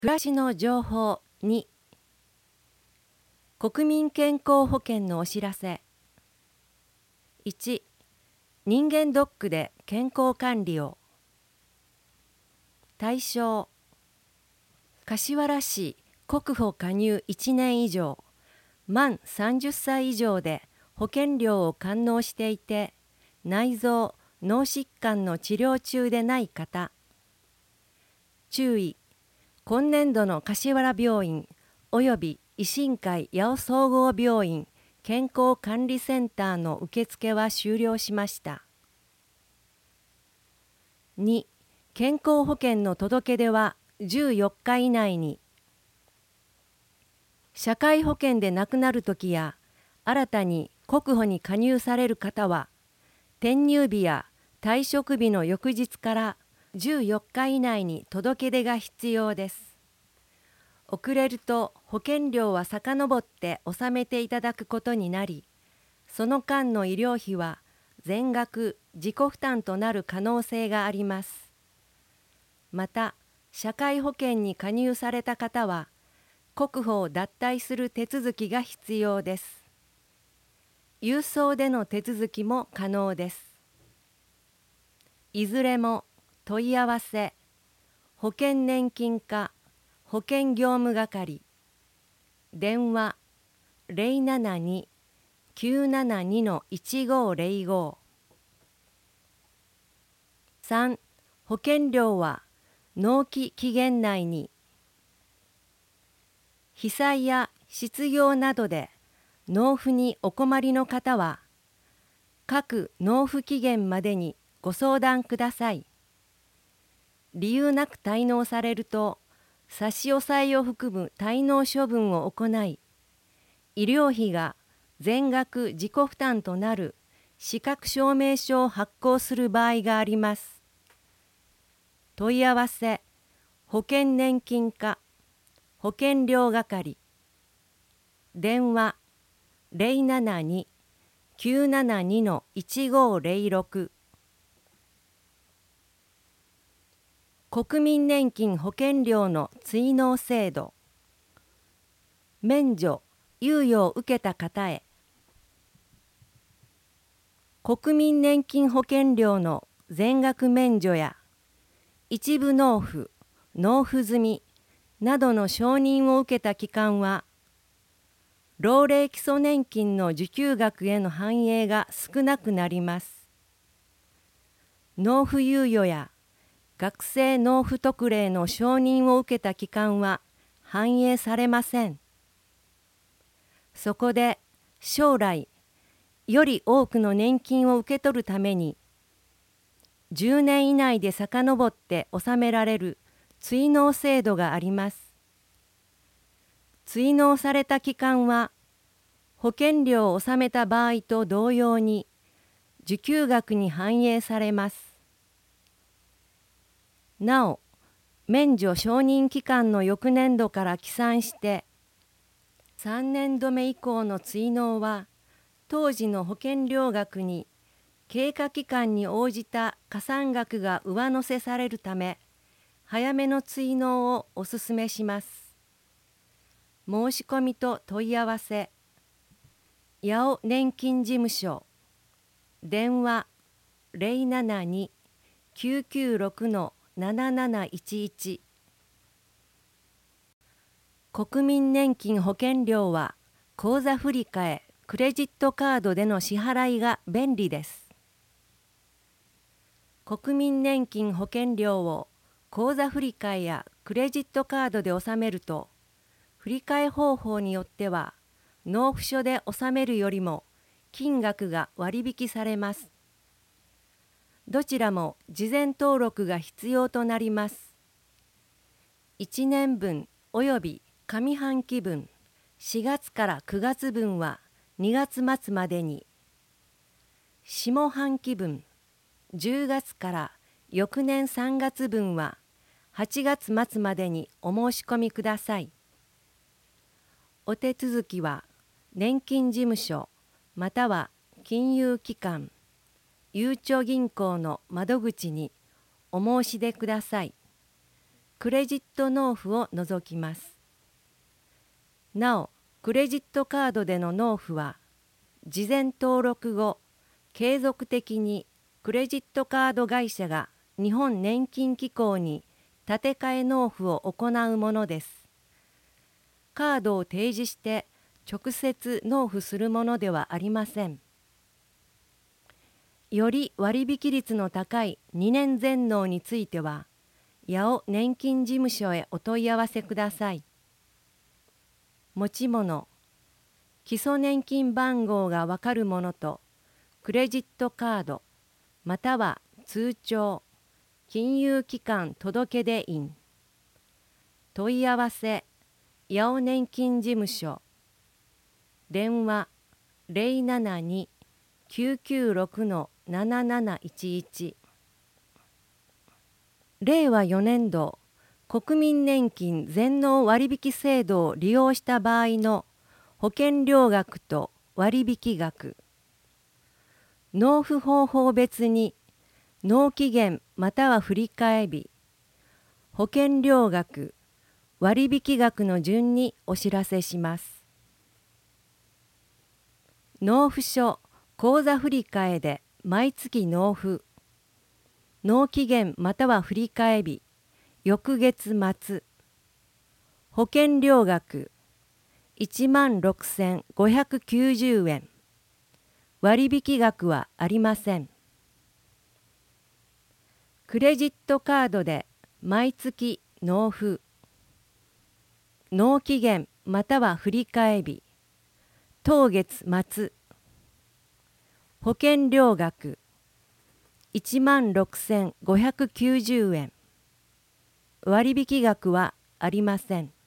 暮らしの情報2、国民健康保険のお知らせ。1、人間ドックで健康管理を。対象、柏原市国保加入1年以上、満30歳以上で保険料を完納していて、内臓・脳疾患の治療中でない方。注意、今年度の柏原病院および維新会八尾総合病院健康管理センターの受付は終了しました。2、健康保険の届け出は14日以内に。社会保険で亡くなるときや新たに国保に加入される方は、転入日や退職日の翌日から14日以内に届け出が必要です。遅れると保険料は遡って納めていただくことになり、その間の医療費は全額自己負担となる可能性があります。また、社会保険に加入された方は、国保を脱退する手続きが必要です。郵送での手続きも可能です。いずれも問い合わせ、保険年金課保険業務係、電話 072-972-1505。 3、保険料は納期期限内に。被災や失業などで納付にお困りの方は、各納付期限までにご相談ください。理由なく滞納されると、差し押さえを含む滞納処分を行い、医療費が全額自己負担となる資格証明書を発行する場合があります。問い合わせ、保険年金課保険料係、電話 072-972-1506。 国民年金保険料の追納制度。免除・猶予を受けた方へ。国民年金保険料の全額免除や一部納付・納付済みなどの承認を受けた期間は、老齢基礎年金の受給額への反映が少なくなります。納付猶予や学生納付特例の承認を受けた期間は反映されません。そこで将来より多くの年金を受け取るために、10年以内で遡って納められる追納制度があります。追納された期間は保険料を納めた場合と同様に受給額に反映されます。なお、免除承認期間の翌年度から起算して3年度目以降の追納は、当時の保険料額に経過期間に応じた加算額が上乗せされるため、早めの追納をお勧めします。申し込みと問い合わせ、八尾年金事務所、電話 072-996-7711。 国民年金保険料は口座振替・クレジットカードでの支払いが便利です。国民年金保険料を口座振替やクレジットカードで納めると、振替方法によっては納付書で納めるよりも金額が割引されます。どちらも事前登録が必要となります。1年分および上半期分、4月から9月分は2月末までに、下半期分、10月から翌年3月分は8月末までにお申し込みください。お手続きは年金事務所または金融機関、ゆうちょ銀行の窓口にお申し出ください。 クレジット納付を除きます。なお、クレジットカードでの納付は、事前登録後、継続的にクレジットカード会社が日本年金機構に立て替え納付を行うものです。カードを提示して直接納付するものではありません。より割引率の高い2年全納については、八尾年金事務所へお問い合わせください。持ち物、基礎年金番号がわかるものと、クレジットカード、または通帳、金融機関届出印。問い合わせ、八尾年金事務所。電話、072-996-7711。令和4年度国民年金全納割引制度を利用した場合の保険料額と割引額。納付方法別に納期限または振替日、保険料額、割引額の順にお知らせします。納付書口座振替で毎月納付。納期限または振替日、翌月末。保険料額、16,590円。割引額はありません。クレジットカードで毎月納付。納期限または振替日、当月末。保険料額、16,590円。割引額はありません。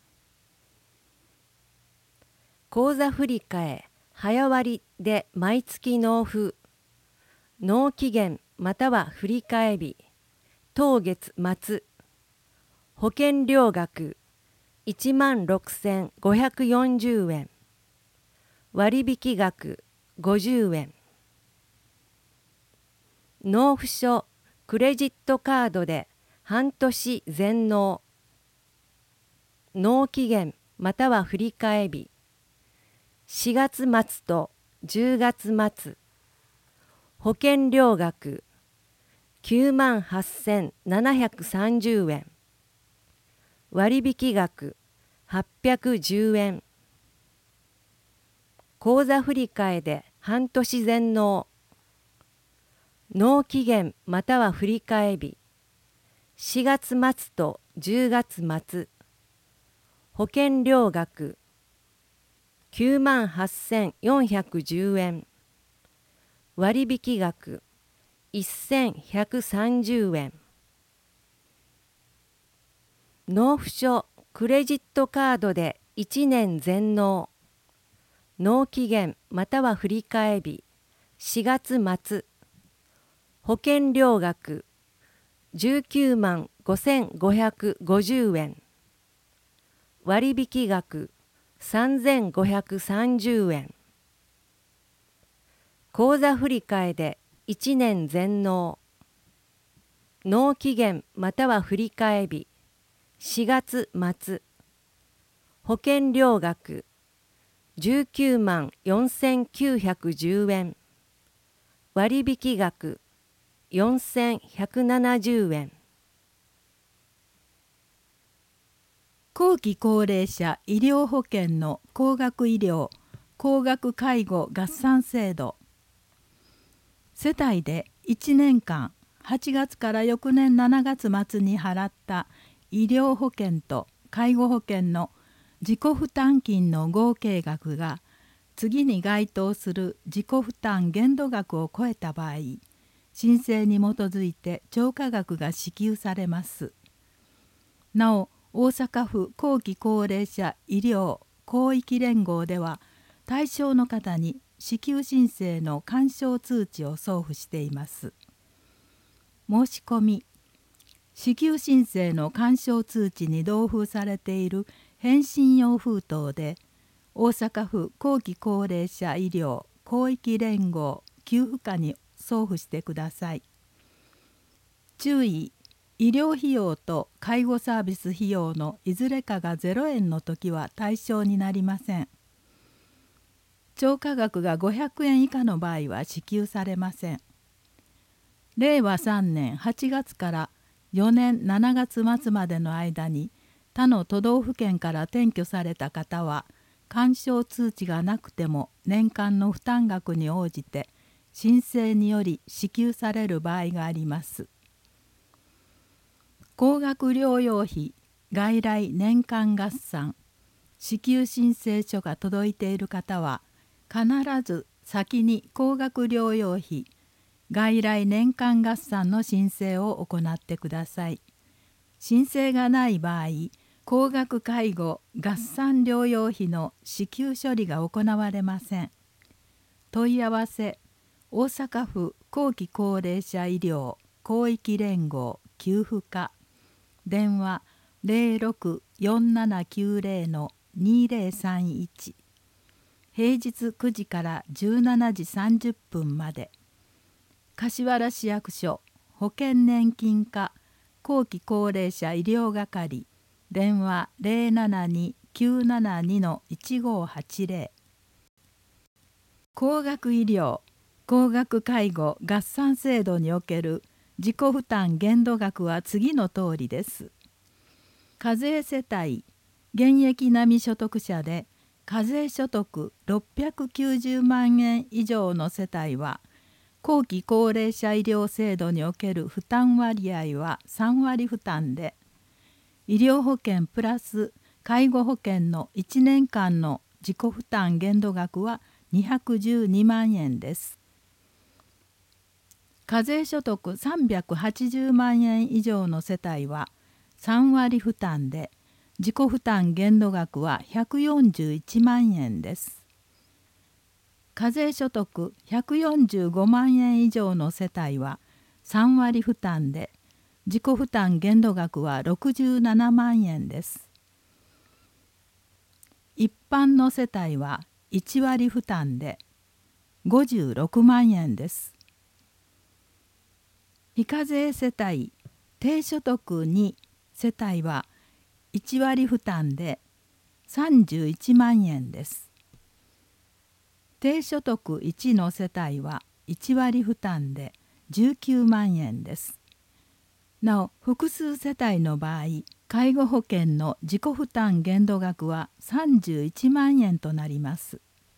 口座振替早割で毎月納付。納期限または振替日、当月末。保険料額、16,540円。割引額、50円。納付書クレジットカードで半年全納。納期限または振替日、4月末と10月末。保険料額、98,730円。割引額、810円。口座振替で半年全納。納期限または振替日、4月末と10月末。保険料額、98,410円。割引額、1,130円。納付書クレジットカードで1年全納。納期限または振替日、4月末。保険料額、195,550円。割引額、3,530円。口座振替で1年全納。納期限または振替日、4月末。保険料額、194,910円。割引額、4,170円。 後期高齢者医療保険の高額医療・高額介護合算制度。世帯で1年間8月から翌年7月末に払った医療保険と介護保険の自己負担金の合計額が次に該当する自己負担限度額を超えた場合、申請に基づいて超過額が支給されます。なお、大阪府後期高齢者医療広域連合では対象の方に支給申請の勧奨通知を送付しています。申し込み、支給申請の勧奨通知に同封されている返信用封筒で大阪府後期高齢者医療広域連合給付課に送付してください。注意、 医療費用と介護サービス費用のいずれかが0円の時は対象になりません。超過額が500円以下の場合は支給されません。令和3年8月から4年7月末までの間に他の都道府県から転居された方は、勧奨通知がなくても年間の負担額に応じて申請により支給される場合があります。高額療養費外来年間合算支給申請書が届いている方は、必ず先に高額療養費外来年間合算の申請を行ってください。申請がない場合、高額介護合算療養費の支給処理が行われません。問い合わせ、大阪府後期高齢者医療広域連合給付課、電話064790-2031、平日9時から17時30分まで。柏原市役所保険年金課後期高齢者医療係、電話072-972-1580。高額医療高額介護合算制度における自己負担限度額は次の通りです。課税世帯現役並み所得者で課税所得690万円以上の世帯は、後期高齢者医療制度における負担割合は3割負担で、医療保険プラス介護保険の1年間の自己負担限度額は212万円です。課税所得380万円以上の世帯は3割負担で、自己負担限度額は141万円です。課税所得145万円以上の世帯は3割負担で、自己負担限度額は67万円です。一般の世帯は1割負担で56万円です。非課税世帯低所得2世帯は1割負担で31万円です。低所得1の世帯は1割負担で19万円です。なお、複数世帯の場合、介護保険の自己負担限度額は31万円となります。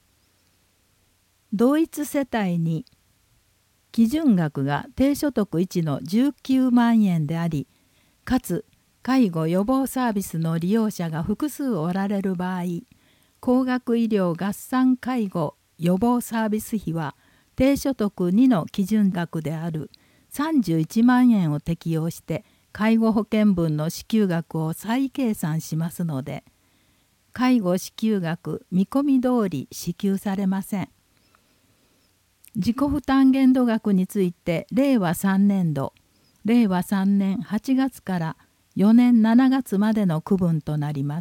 同一世帯に基準額が低所得1の19万円であり、かつ介護予防サービスの利用者が複数おられる場合、高額医療合算介護予防サービス費は低所得2の基準額である31万円を適用して介護保険分の支給額を再計算しますので、介護支給額見込み通り支給されません。自己負担限度額について令和3年度、令和3年8月から4年7月までの区分となります。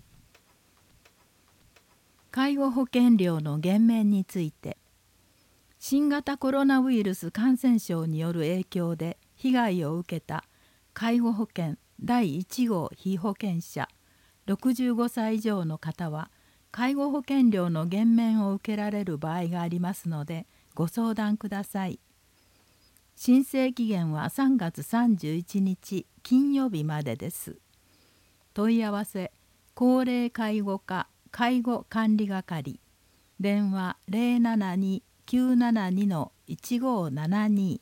介護保険料の減免について、新型コロナウイルス感染症による影響で被害を受けた介護保険第1号被保険者65歳以上の方は、介護保険料の減免を受けられる場合がありますので、ご相談ください。申請期限は3月31日金曜日までです。問い合わせ、高齢介護課介護管理係、電話072-972-1572。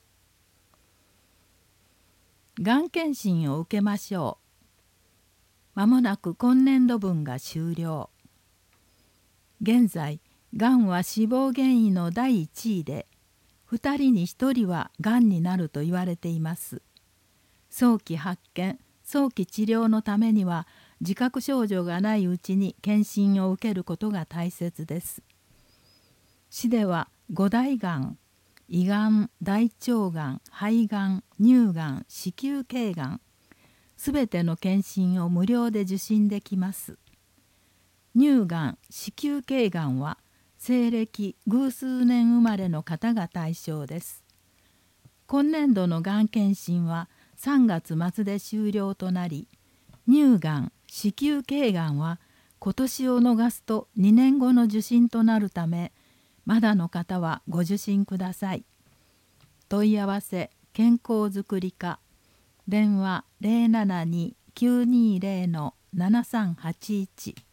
がん検診を受けましょう。まもなく今年度分が終了。現在、がんは死亡原因の第1位で、2人に1人はがんになると言われています。早期発見、早期治療のためには、自覚症状がないうちに検診を受けることが大切です。市では5大がん、胃がん、大腸がん、肺がん、乳がん、子宮頸がん、すべての検診を無料で受診できます。乳がん、子宮頸がんは西暦偶数年生まれの方が対象です。今年度のがん検診は 3月末で終了となり、乳がん、子宮頸がんは今年を逃すと2年後の受診となるため、まだの方はご受診ください。問い合わせ健康づくり課、電話 072-920-7381